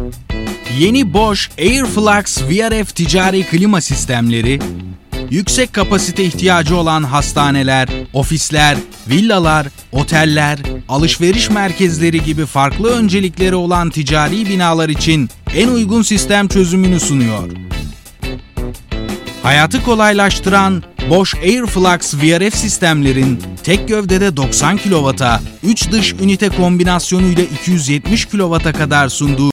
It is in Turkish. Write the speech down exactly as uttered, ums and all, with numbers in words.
Yeni Bosch Airflux V R F ticari klima sistemleri, yüksek kapasite ihtiyacı olan hastaneler, ofisler, villalar, oteller, alışveriş merkezleri gibi farklı öncelikleri olan ticari binalar için en uygun sistem çözümünü sunuyor. Hayatı kolaylaştıran Bosch Airflux V R F sistemlerin tek gövdede doksan kilovata, üç dış ünite kombinasyonuyla iki yüz yetmiş kilovata kadar sunduğu